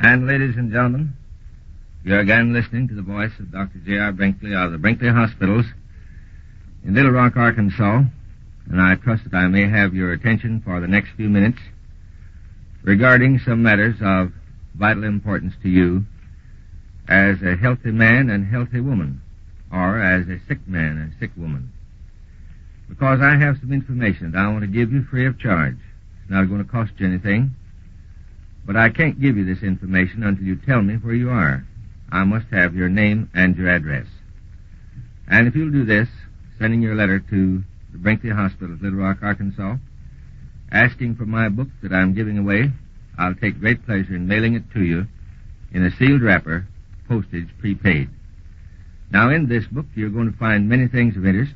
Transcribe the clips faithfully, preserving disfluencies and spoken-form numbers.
And, ladies and gentlemen, you're again listening to the voice of Doctor J R. Brinkley of the Brinkley Hospitals in Little Rock, Arkansas, and I trust that I may have your attention for the next few minutes regarding some matters of vital importance to you as a healthy man and healthy woman, or as a sick man and sick woman. Because I have some information that I want to give you free of charge. It's not going to cost you anything, but I can't give you this information until you tell me where you are. I must have your name and your address. And if you'll do this, sending your letter to the Brinkley Hospital at Little Rock, Arkansas, asking for my book that I'm giving away, I'll take great pleasure in mailing it to you in a sealed wrapper, postage prepaid. Now, in this book, you're going to find many things of interest.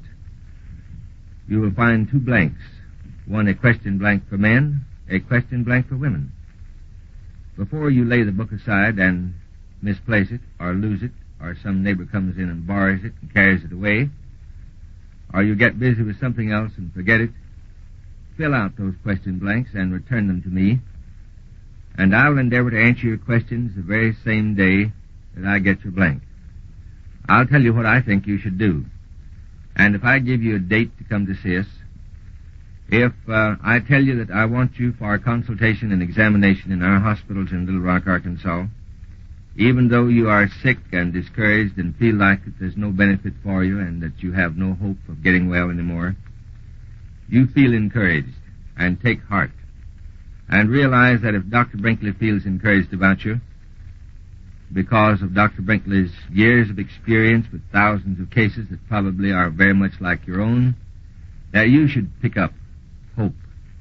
You will find two blanks. One, a question blank for men, a question blank for women. Before you lay the book aside and misplace it, or lose it, or some neighbor comes in and borrows it and carries it away, or you get busy with something else and forget it, fill out those question blanks and return them to me, and I'll endeavor to answer your questions the very same day that I get your blank. I'll tell you what I think you should do. And if I give you a date to come to see us, if uh, I tell you that I want you for a consultation and examination in our hospitals in Little Rock, Arkansas, even though you are sick and discouraged and feel like that there's no benefit for you and that you have no hope of getting well anymore, you feel encouraged and take heart and realize that if Doctor Brinkley feels encouraged about you, because of Doctor Brinkley's years of experience with thousands of cases that probably are very much like your own, that you should pick up hope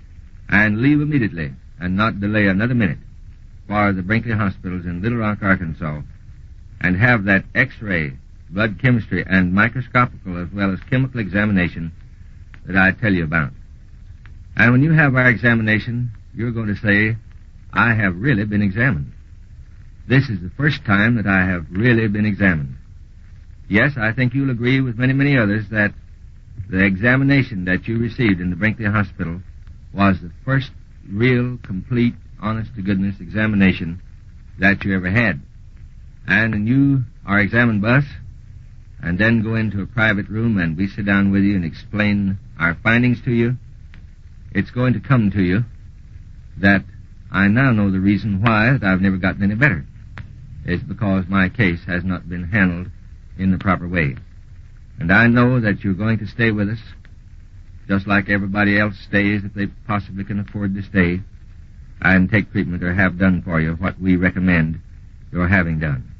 and leave immediately and not delay another minute for the Brinkley Hospitals in Little Rock, Arkansas, and have that X-ray, blood chemistry, and microscopical as well as chemical examination that I tell you about. And when you have our examination, you're going to say, I have really been examined. This is the first time that I have really been examined. Yes, I think you'll agree with many, many others that the examination that you received in the Brinkley Hospital was the first real, complete, honest-to-goodness examination that you ever had. And when you are examined by us, and then go into a private room and we sit down with you and explain our findings to you, it's going to come to you that I now know the reason why that I've never gotten any better. It's because my case has not been handled in the proper way. And I know that you're going to stay with us, just like everybody else stays if they possibly can afford to stay, and take treatment or have done for you what we recommend your having done.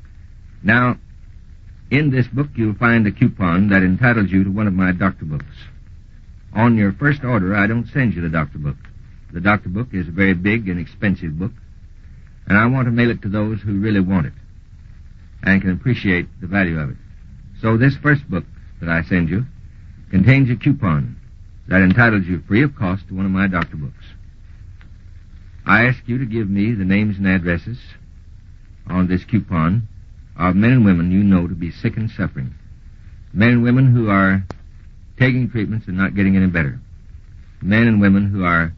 Now, in this book you'll find a coupon that entitles you to one of my doctor books. On your first order, I don't send you the doctor book. The doctor book is a very big and expensive book, and I want to mail it to those who really want it and can appreciate the value of it. So this first book that I send you contains a coupon that entitles you free of cost to one of my doctor books. I ask you to give me the names and addresses on this coupon of men and women you know to be sick and suffering, men and women who are taking treatments and not getting any better, men and women who are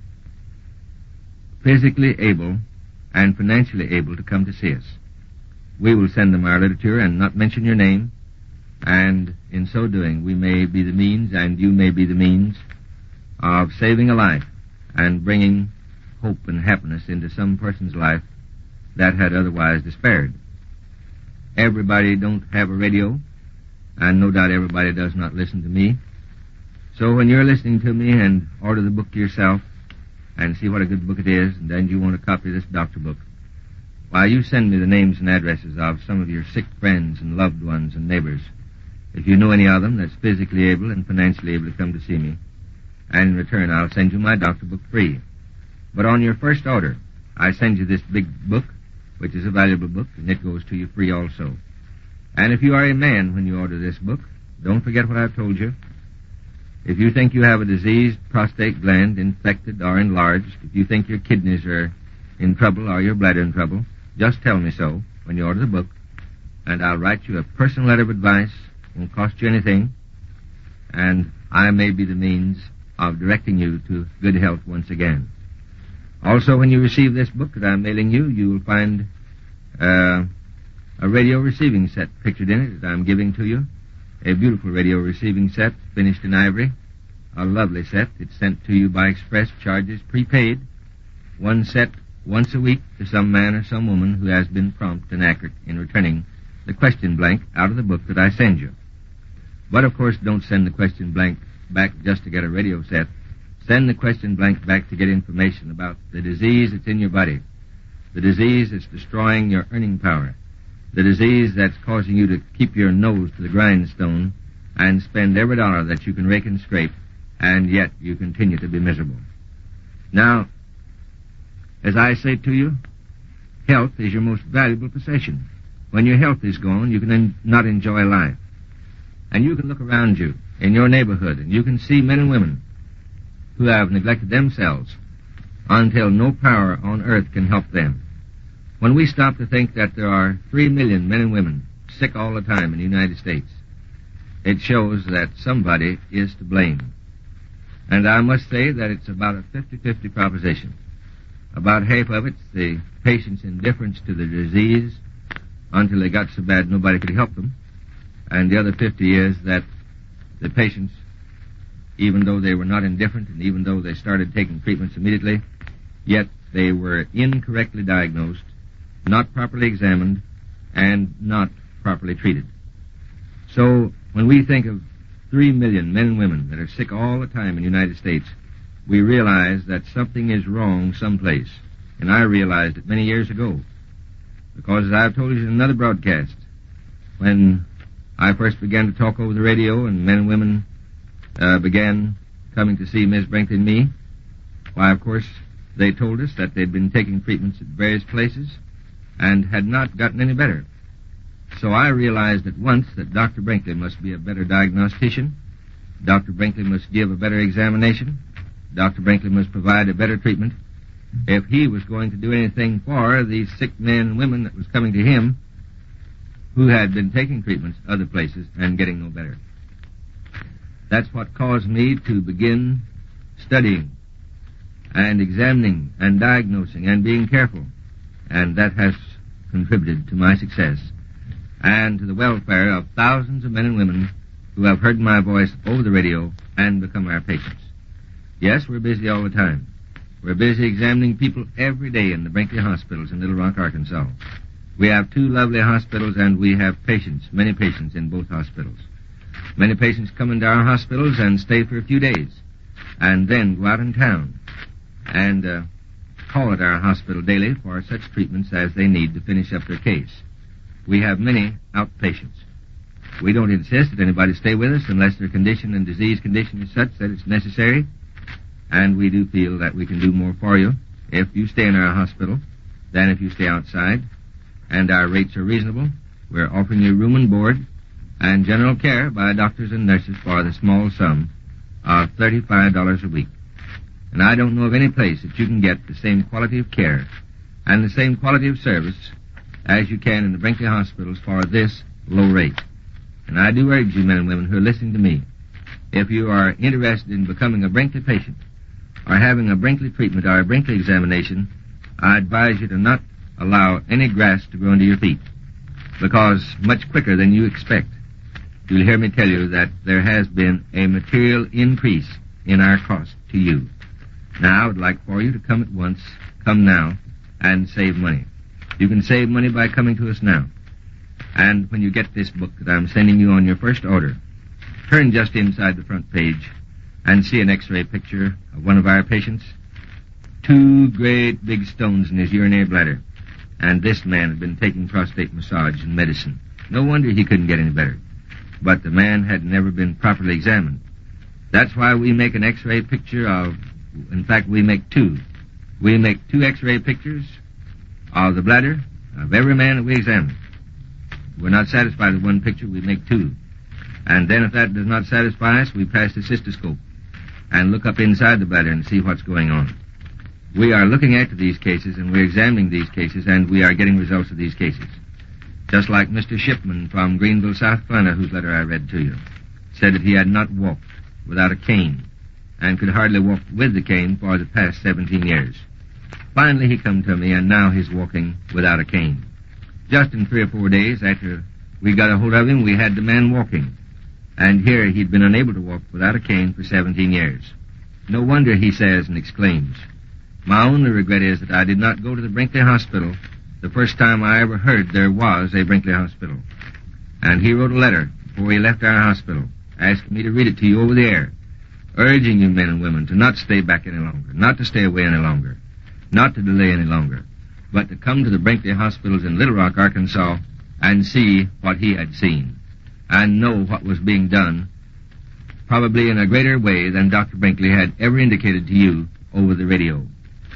physically able and financially able to come to see us. We will send them our literature and not mention your name, and in so doing we may be the means, and you may be the means, of saving a life and bringing hope and happiness into some person's life that had otherwise despaired. Everybody don't have a radio, and no doubt everybody does not listen to me. So when you're listening to me and order the book yourself, and see what a good book it is, and then you want to copy this doctor book, why, you send me the names and addresses of some of your sick friends and loved ones and neighbors, if you know any of them that's physically able and financially able to come to see me, and in return I'll send you my doctor book free. But on your first order, I send you this big book, which is a valuable book, and it goes to you free also. And if you are a man when you order this book, don't forget what I've told you. If you think you have a diseased prostate gland, infected or enlarged, if you think your kidneys are in trouble or your bladder in trouble, just tell me so when you order the book, and I'll write you a personal letter of advice. It won't cost you anything, and I may be the means of directing you to good health once again. Also, when you receive this book that I'm mailing you, you will find uh, a radio receiving set pictured in it that I'm giving to you. A beautiful radio receiving set, finished in ivory. A lovely set. It's sent to you by express charges, prepaid. One set once a week to some man or some woman who has been prompt and accurate in returning the question blank out of the book that I send you. But, of course, don't send the question blank back just to get a radio set. Send the question blank back to get information about the disease that's in your body, the disease that's destroying your earning power, the disease that's causing you to keep your nose to the grindstone and spend every dollar that you can rake and scrape, and yet you continue to be miserable. Now, as I say to you, health is your most valuable possession. When your health is gone, you can en- not enjoy life. And you can look around you in your neighborhood, and you can see men and women who have neglected themselves until no power on earth can help them. When we stop to think that there are three million men and women sick all the time in the United States, it shows that somebody is to blame. And I must say that it's about a fifty-fifty proposition. About half of it's the patient's indifference to the disease until they got so bad nobody could help them. And the other fifty is that the patients, even though they were not indifferent and even though they started taking treatments immediately, yet they were incorrectly diagnosed, not properly examined, and not properly treated. So when we think of three million men and women that are sick all the time in the United States, we realize that something is wrong someplace. And I realized it many years ago. Because as I've told you in another broadcast, when I first began to talk over the radio and men and women uh, began coming to see Miss Brinkley and me, why, of course, they told us that they'd been taking treatments at various places and had not gotten any better. So I realized at once that Doctor Brinkley must be a better diagnostician. Doctor Brinkley must give a better examination. Doctor Brinkley must provide a better treatment. If he was going to do anything for these sick men and women that was coming to him who had been taking treatments other places and getting no better. That's what caused me to begin studying and examining and diagnosing and being careful. And that has contributed to my success and to the welfare of thousands of men and women who have heard my voice over the radio and become our patients. Yes, we're busy all the time. We're busy examining people every day in the Brinkley hospitals in Little Rock, Arkansas. We have two lovely hospitals, and we have patients, many patients in both hospitals. Many patients come into our hospitals and stay for a few days, and then go out in town and uh, call at our hospital daily for such treatments as they need to finish up their case. We have many outpatients. We don't insist that anybody stay with us unless their condition and disease condition is such that it's necessary. And we do feel that we can do more for you if you stay in our hospital than if you stay outside. And our rates are reasonable. We're offering you room and board and general care by doctors and nurses for the small sum of thirty-five dollars a week. And I don't know of any place that you can get the same quality of care and the same quality of service as you can in the Brinkley hospitals for this low rate. And I do urge you, men and women who are listening to me, if you are interested in becoming a Brinkley patient or having a Brinkley treatment or a Brinkley examination, I advise you to not allow any grass to grow under your feet, because much quicker than you expect, you'll hear me tell you that there has been a material increase in our cost to you. Now, I would like for you to come at once, come now, and save money. You can save money by coming to us now. And when you get this book that I'm sending you on your first order, turn just inside the front page and see an x-ray picture of one of our patients. Two great big stones in his urinary bladder. And this man had been taking prostate massage and medicine. No wonder he couldn't get any better. But the man had never been properly examined. That's why we make an x-ray picture of, in fact, we make two. We make two x-ray pictures of the bladder of every man that we examine. We're not satisfied with one picture, we make two. And then if that does not satisfy us, we pass the cystoscope and look up inside the bladder and see what's going on. We are looking at these cases, and we're examining these cases, and we are getting results of these cases. Just like Mister Shipman from Greenville, South Carolina, whose letter I read to you, said that he had not walked without a cane and could hardly walk with the cane for the past seventeen years. Finally, he come to me, and now he's walking without a cane. Just in three or four days after we got a hold of him, we had the man walking. And here he'd been unable to walk without a cane for seventeen years. No wonder, he says and exclaims, my only regret is that I did not go to the Brinkley Hospital the first time I ever heard there was a Brinkley Hospital. And he wrote a letter before he left our hospital, asking me to read it to you over the air, urging you men and women to not stay back any longer, not to stay away any longer, not to delay any longer, but to come to the Brinkley Hospitals in Little Rock, Arkansas, and see what he had seen, and know what was being done, probably in a greater way than Doctor Brinkley had ever indicated to you over the radio.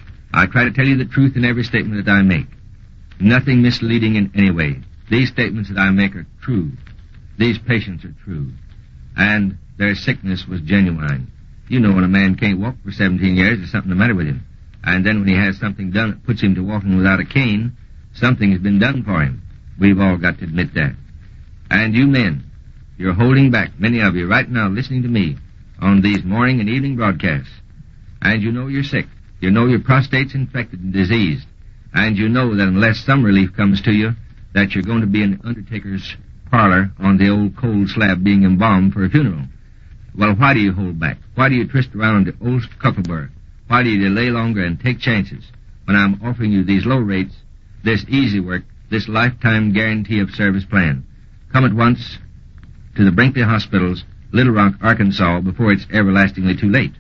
I try to tell you the truth in every statement that I make. Nothing misleading in any way. These statements that I make are true. These patients are true. And their sickness was genuine. You know when a man can't walk for seventeen years, there's something the matter with him. And then when he has something done that puts him to walking without a cane, something has been done for him. We've all got to admit that. And you men, you're holding back, many of you right now listening to me on these morning and evening broadcasts. And you know you're sick. You know your prostate's infected and diseased. And you know that unless some relief comes to you, that you're going to be in the undertaker's parlor on the old cold slab being embalmed for a funeral. Well, why do you hold back? Why do you twist around the old cucklebur? Why do you delay longer and take chances when I'm offering you these low rates, this easy work, this lifetime guarantee of service plan? Come at once to the Brinkley Hospitals, Little Rock, Arkansas, before it's everlastingly too late.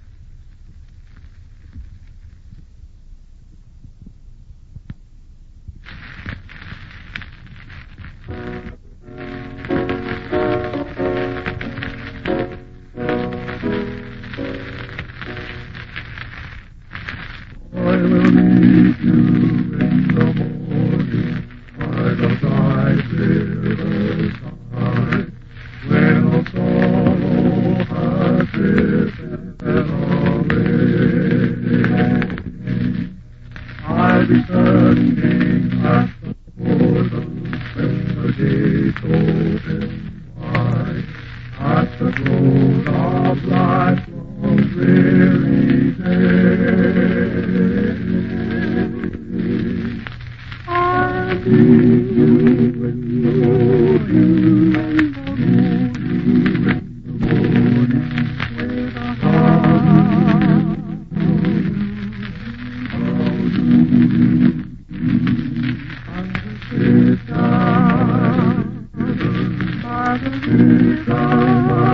Margarita.